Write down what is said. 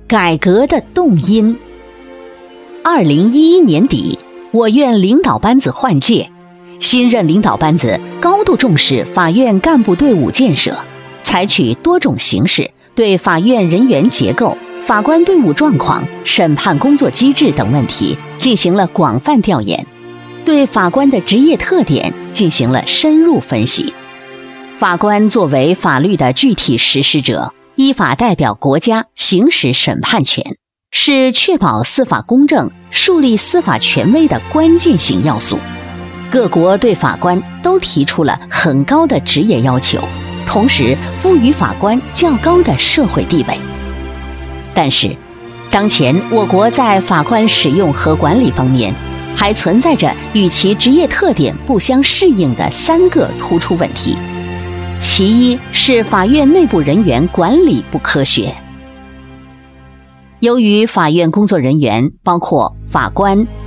改革的动因。2011年底，我院领导班子换届，新任领导班子高度重视法院干部队伍建设，采取多种形式对法院人员结构、法官队伍状况、审判工作机制等问题进行了广泛调研，对法官的职业特点进行了深入分析。法官作为法律的具体实施者，依法代表国家行使审判权，是确保司法公正、树立司法权威的关键性要素。各国对法官都提出了很高的职业要求，同时赋予法官较高的社会地位。但是，当前我国在法官使用和管理方面，还存在着与其职业特点不相适应的3个突出问题。其一是法院内部人员管理不科学。由于法院工作人员包括法官、